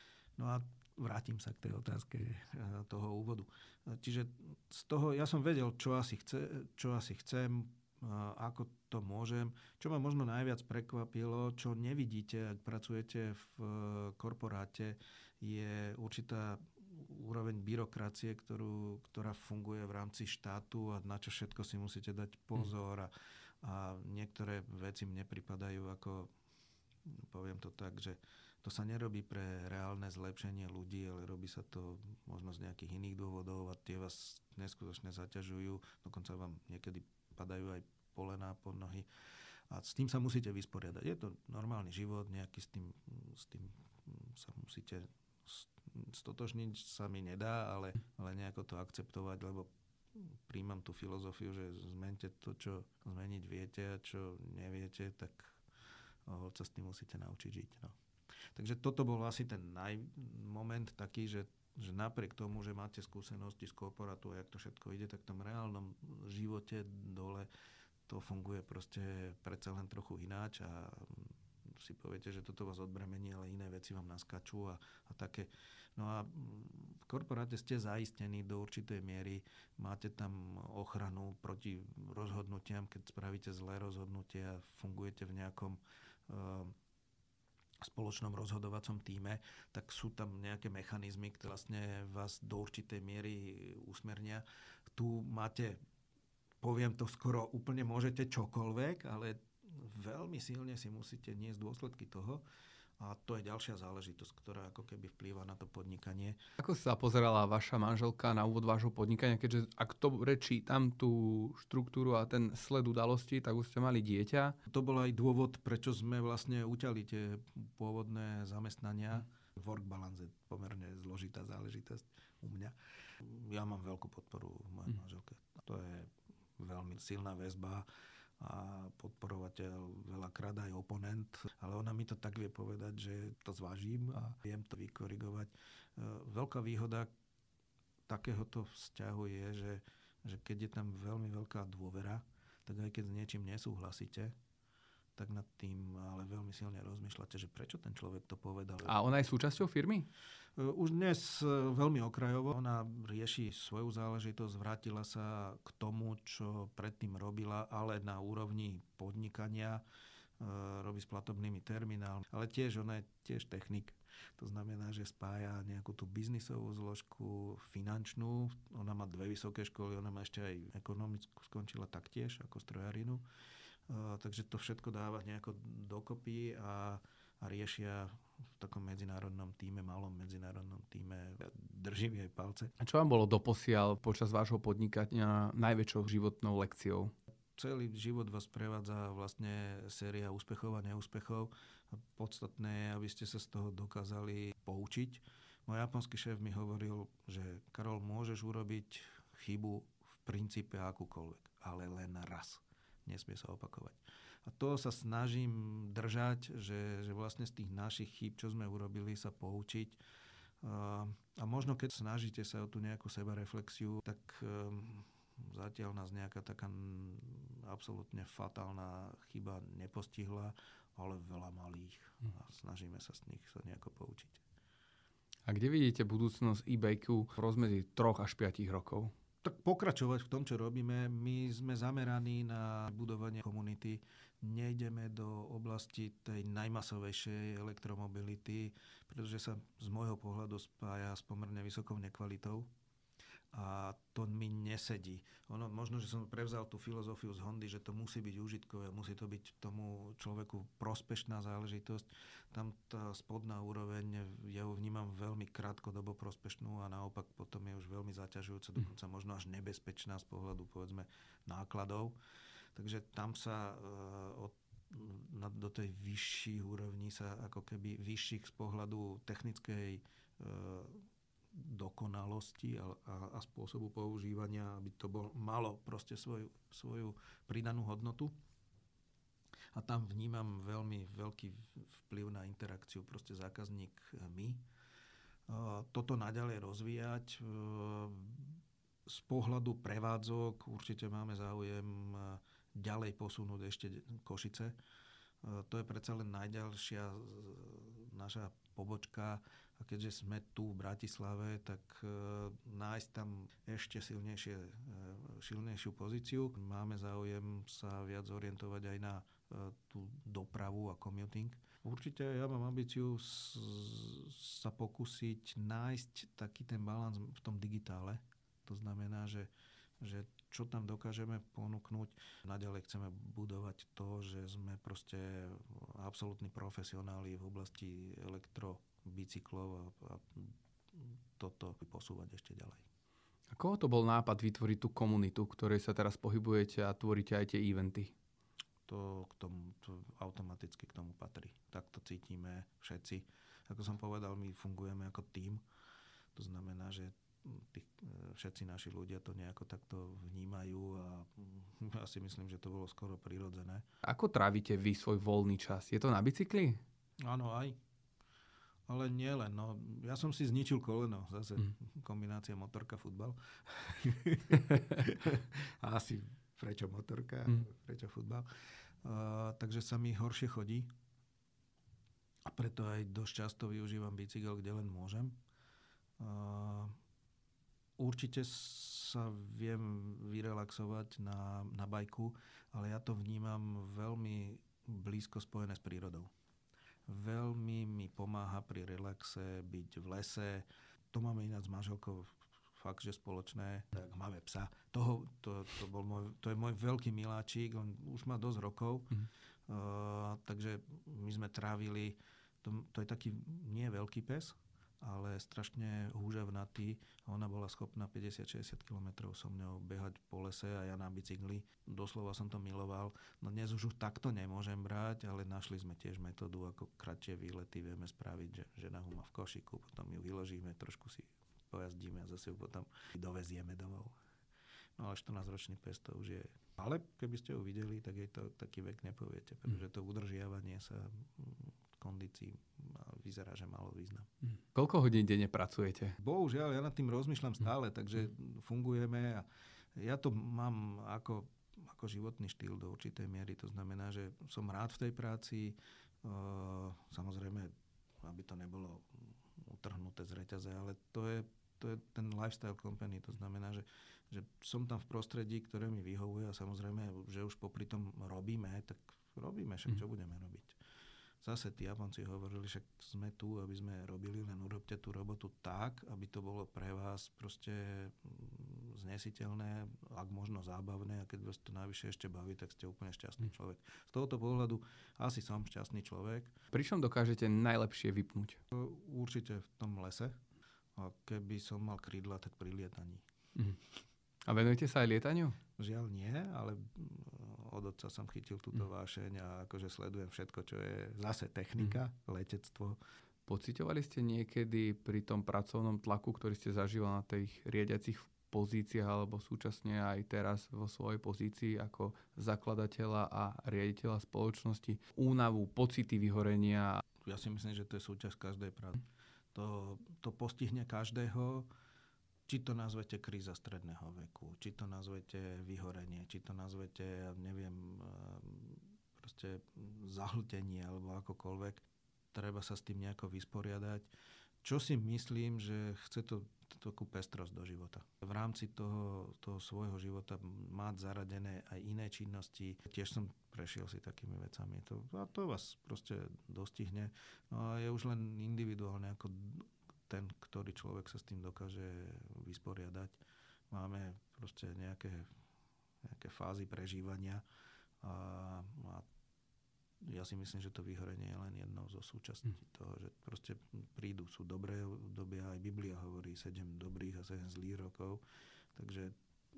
No a vrátim sa k tej otázke toho úvodu. Čiže z toho ja som vedel, čo asi, chce, čo asi chcem, ako to môžem. Čo ma možno najviac prekvapilo, čo nevidíte, ak pracujete v korporáte, je určitá úroveň byrokracie, ktorú, ktorá funguje v rámci štátu a na čo všetko si musíte dať pozor. A, a niektoré veci mne pripadajú ako, poviem to tak, že to sa nerobí pre reálne zlepšenie ľudí, ale robí sa to možno z nejakých iných dôvodov a tie vás neskutočne zaťažujú. Dokonca vám niekedy padajú aj polená pod nohy. A s tým sa musíte vysporiadať. Je to normálny život, nejaký s tým, s tým sa musíte stotožniť, sa mi nedá, ale, ale nejako to akceptovať, lebo príjmam tú filozofiu, že zmente to, čo zmeniť viete a čo neviete, tak sa s tým musíte naučiť žiť. No. Takže toto bol asi ten naj, moment taký, že, že napriek tomu, že máte skúsenosti z korporátu a jak to všetko ide, tak v tom reálnom živote dole to funguje proste predsa len trochu ináč a si poviete, že toto vás odbremení, ale iné veci vám naskačú a, a také. No a v korporáte ste zaistení do určitej miery, máte tam ochranu proti rozhodnutiam, keď spravíte zlé rozhodnutie a fungujete v nejakom uh, spoločnom rozhodovacom tíme, tak sú tam nejaké mechanizmy, ktoré vlastne vás do určitej miery usmernia. Tu máte, poviem to skoro, úplne môžete čokoľvek, ale veľmi silne si musíte niesť dôsledky toho a to je ďalšia záležitosť, ktorá ako keby vplýva na to podnikanie. Ako sa pozerala vaša manželka na úvod vášho podnikania, keďže ak to rečí tam tú štruktúru a ten sled udalostí, tak už ste mali dieťa? To bol aj dôvod, prečo sme vlastne uťali tie pôvodné zamestnania. Work balance je pomerne zložitá záležitosť u mňa. Ja mám veľkú podporu v mojej manželke. To je veľmi silná väzba a podporovateľ, veľakrát aj oponent, ale ona mi to tak vie povedať, že to zvážim a viem to vykorigovať. Veľká výhoda takéhoto vzťahu je, že, že keď je tam veľmi veľká dôvera, tak aj keď s niečím nesúhlasíte, tak nad tým ale veľmi silne rozmýšľate, že prečo ten človek to povedal. A ona je súčasťou firmy? Už dnes veľmi okrajovo. Ona rieši svoju záležitosť, vrátila sa k tomu, čo predtým robila, ale na úrovni podnikania. Robí s platobnými terminálmi, ale tiež ona je tiež technik. To znamená, že spája nejakú tú biznisovú zložku, finančnú. Ona má dve vysoké školy, ona má ešte aj ekonomickú, skončila taktiež ako strojarinu. Uh, takže to všetko dáva nejako dokopy a, a riešia v takom medzinárodnom tíme, malom medzinárodnom tíme. Držím jej palce. A čo vám bolo doposiaľ počas vášho podnikania najväčšou životnou lekciou? Celý život vás prevádza vlastne séria úspechov a neúspechov. Podstatné je, aby ste sa z toho dokázali poučiť. Môj japonský šéf mi hovoril, že Karol, môžeš urobiť chybu v princípe akúkoľvek, ale len raz. Nesmie sa opakovať. A to sa snažím držať, že, že vlastne z tých našich chýb, čo sme urobili, sa poučiť. A, a možno keď snažíte sa o tú nejakú sebareflexiu, tak um, zatiaľ nás nejaká taká absolútne fatálna chyba nepostihla, ale veľa malých. A snažíme sa z nich sa nejako poučiť. A kde vidíte budúcnosť eBayku v rozmedzi troch až piatich rokov? Tak pokračovať v tom, čo robíme. My sme zameraní na budovanie komunity. Nejdeme do oblasti tej najmasovejšej elektromobility, pretože sa z môjho pohľadu spája s pomerne vysokou nekvalitou. A to mi nesedí. Ono, možno, že som prevzal tú filozofiu z Hondy, že to musí byť užitkové, musí to byť tomu človeku prospešná záležitosť. Tam tá spodná úroveň, ja ju vnímam veľmi krátkodobo prospešnú a naopak potom je už veľmi zaťažujúca, dokonca možno až nebezpečná z pohľadu, povedzme, nákladov. Takže tam sa uh, od, na, do tej vyšších úrovní sa ako keby vyšších z pohľadu technickej uh, dokonalosti a, a, a spôsobu používania, aby to bol, malo proste svoju, svoju pridanú hodnotu. A tam vnímam veľmi veľký vplyv na interakciu proste zákazník my. Toto naďalej rozvíjať. Z pohľadu prevádzok určite máme záujem ďalej posunúť ešte Košice. To je predsa len najďalšia naša pobočka. A keďže sme tu v Bratislave, tak e, nájsť tam ešte silnejšie, e, silnejšiu pozíciu. Máme záujem sa viac orientovať aj na e, tú dopravu a commuting. Určite ja mám ambíciu s, sa pokúsiť nájsť taký ten balans v tom digitále. To znamená, že, že čo tam dokážeme ponúknuť. Naďalej chceme budovať to, že sme proste absolútni profesionáli v oblasti elektro bicyklov a, a toto posúvať ešte ďalej. A koho to bol nápad vytvoriť tú komunitu, ktorej sa teraz pohybujete a tvoríte aj tie eventy? To, k tomu, to automaticky k tomu patrí. Tak to cítime všetci. Ako som povedal, my fungujeme ako tím. To znamená, že tí, všetci naši ľudia to nejako takto vnímajú a ja si myslím, že to bolo skoro prirodzené. Ako trávite vy svoj voľný čas? Je to na bicykli? Áno, aj. Ale nie len. No, ja som si zničil koleno. Zase mm. kombinácia motorka, futbal. A asi prečo motorka, mm. prečo futbal. Uh, takže sa mi horšie chodí. A preto aj dosť často využívam bicykel, kde len môžem. Uh, určite sa viem vyrelaxovať na, na bajku, ale ja to vnímam veľmi blízko spojené s prírodou. Veľmi mi pomáha pri relaxe byť v lese. To máme ináč s manželkou fakt, že spoločné. Tak máme psa. Toho, to, to, bol môj, to je môj veľký miláčik. On už má dosť rokov. Mm. Uh, takže my sme trávili, to, to je taký nie veľký pes, ale strašne húževnatý. Ona bola schopná päťdesiat šesťdesiat kilometrov so mňou behať po lese a ja na bicykli. Doslova som to miloval. No dnes už takto nemôžem brať, ale našli sme tiež metódu, ako kratšie výlety vieme spraviť, že žena ho má v košíku, potom ju vyložíme, trošku si pojazdíme a zase ju potom dovezieme domov. ale štrnásťročný pes to už je. Ale keby ste ho videli, tak jej to taký vek nepoviete, pretože to udržiavanie sa kondícií vyzerá, že malo význam. Koľko hodín denne pracujete? Bohužiaľ, ja nad tým rozmýšľam stále, takže fungujeme a ja to mám ako, ako životný štýl do určitej miery. To znamená, že som rád v tej práci. Samozrejme, aby to nebolo utrhnuté z reťaze, ale to je, to je ten lifestyle company. To znamená, že, že som tam v prostredí, ktoré mi vyhovuje a samozrejme, že už popri tom robíme, tak robíme, však čo budeme robiť. Zase tí Japonci hovorili, že sme tu, aby sme robili, len urobte tú robotu tak, aby to bolo pre vás proste znesiteľné, ak možno zábavné, a keď vás to najvyššie ešte baví, tak ste úplne šťastný človek. Z tohoto pohľadu asi som šťastný človek. Pričom dokážete najlepšie vypnúť? Určite v tom lese. A keby som mal krídla, tak pri lietaní. Mm. A venujete sa aj lietaniu? Žiaľ nie, ale od otca som chytil túto vášeň a akože sledujem všetko, čo je zase technika, mm. letectvo. Pociťovali ste niekedy pri tom pracovnom tlaku, ktorý ste zažívali na tých riadiacich pozíciách alebo súčasne aj teraz vo svojej pozícii ako zakladateľa a riaditeľa spoločnosti únavu, pocity vyhorenia? Ja si myslím, že to je súčasť každej práce. To, to postihne každého. Či to nazvete kríza stredného veku, či to nazvete vyhorenie, či to nazvete, ja neviem, proste zahltenie alebo akokoľvek. Treba sa s tým nejako vysporiadať. Čo si myslím, že chce to takú pestrosť do života. V rámci toho, toho svojho života mať zaradené aj iné činnosti. Tiež som prešiel si takými vecami. To, a to vás proste dostihne. No a je už len individuálne ako ten, ktorý človek sa s tým dokáže vysporiadať. Máme proste nejaké, nejaké fázy prežívania a, a ja si myslím, že to vyhorenie je len jednou zo súčasností mm. toho, že proste prídu, sú dobré doby, aj Biblia hovorí sedem dobrých a sedem zlých rokov, takže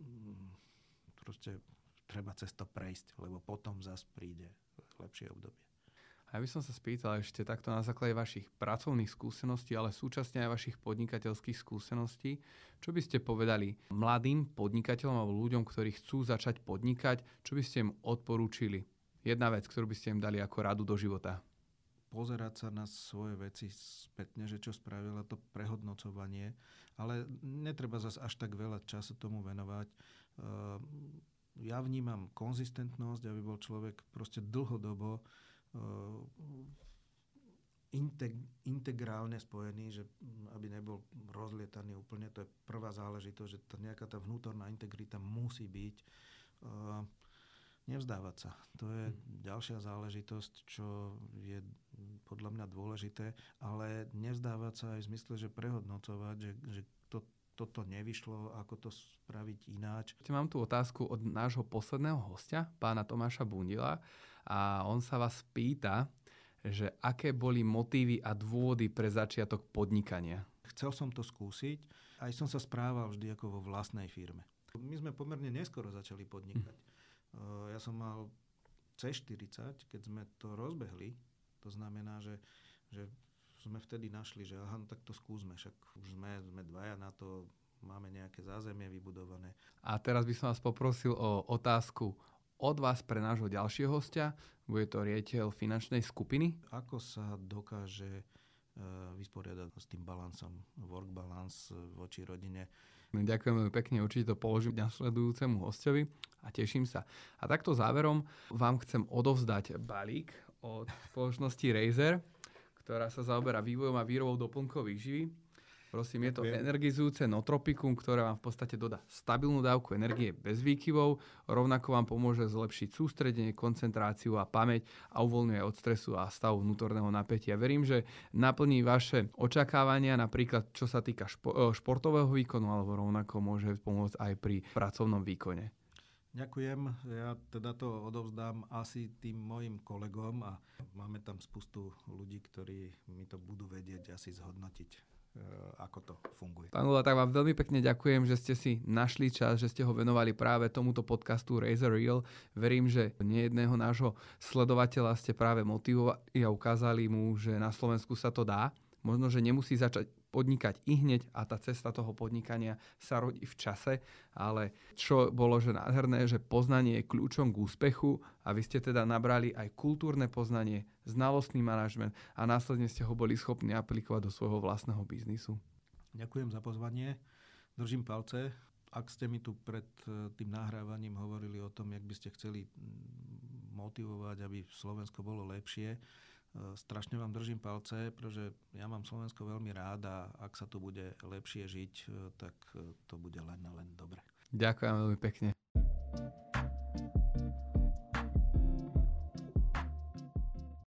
proste treba cez to prejsť, lebo potom zas príde lepšie obdobie. A ja by som sa spýtal ešte takto na základe vašich pracovných skúseností, ale súčasne aj vašich podnikateľských skúseností. Čo by ste povedali mladým podnikateľom alebo ľuďom, ktorí chcú začať podnikať, čo by ste im odporúčili? Jedna vec, ktorú by ste im dali ako radu do života. Pozerať sa na svoje veci spätne, že čo spravila, to prehodnocovanie, ale netreba zase až tak veľa času tomu venovať. Ja vnímam konzistentnosť, aby bol človek proste dlhodobo integ- integrálne spojený, že aby nebol rozlietaný úplne. To je prvá záležitosť, že tá nejaká tá vnútorná integrita musí byť. Nevzdávať sa. To je ďalšia záležitosť, čo je podľa mňa dôležité, ale nevzdávať sa aj v zmysle, že prehodnocovať, že, že to, toto nevyšlo, ako to spraviť ináč. Mám tu otázku od nášho posledného hostia, pána Tomáša Bundila, a on sa vás pýta, že aké boli motívy a dôvody pre začiatok podnikania. Chcel som to skúsiť, aj som sa správal vždy ako vo vlastnej firme. My sme pomerne neskoro začali podnikať. Hm. Ja som mal cé štyridsať, keď sme to rozbehli. To znamená, že, že sme vtedy našli, že aha, no tak to skúsme. Však už sme, sme dvaja na to, máme nejaké zázemie vybudované. A teraz by som vás poprosil o otázku od vás pre nášho ďalšieho hostia. Bude to riaditeľ finančnej skupiny. Ako sa dokáže vysporiadať s tým balansom, work balance voči rodine? Ďakujem veľmi pekne, určite to položím nasledujúcemu hostovi a teším sa. A takto záverom vám chcem odovzdať balík od spoločnosti Razer, ktorá sa zaoberá vývojom a výrobou doplnkových živí. Prosím, je to energizujúce nootropikum, ktoré vám v podstate dodá stabilnú dávku energie bez výkyvov, rovnako vám pomôže zlepšiť sústredenie, koncentráciu a pamäť a uvoľňuje od stresu a stavu vnútorného napätia. Verím, že naplní vaše očakávania, napríklad čo sa týka špo- športového výkonu, alebo rovnako môže pomôcť aj pri pracovnom výkone. Ďakujem. Ja teda to odovzdám asi tým mojim kolegom a máme tam spustu ľudí, ktorí mi to budú vedieť asi zhodnotiť, ako to funguje. Pán Lula, tak vám veľmi pekne ďakujem, že ste si našli čas, že ste ho venovali práve tomuto podcastu Razer Real. Verím, že nejedného nášho sledovateľa ste práve motivovali a ukázali mu, že na Slovensku sa to dá. Možno, že nemusí začať podnikať ihneď a tá cesta toho podnikania sa rodí v čase, ale čo bolo že nádherné, že poznanie je kľúčom k úspechu a vy ste teda nabrali aj kultúrne poznanie, znalostný manažment a následne ste ho boli schopní aplikovať do svojho vlastného biznisu. Ďakujem za pozvanie, držím palce. Ak ste mi tu pred tým nahrávaním hovorili o tom, jak by ste chceli motivovať, aby Slovensko bolo lepšie, strašne vám držím palce, pretože ja mám Slovensko veľmi rád a ak sa tu bude lepšie žiť, tak to bude len a len dobre. Ďakujem veľmi pekne.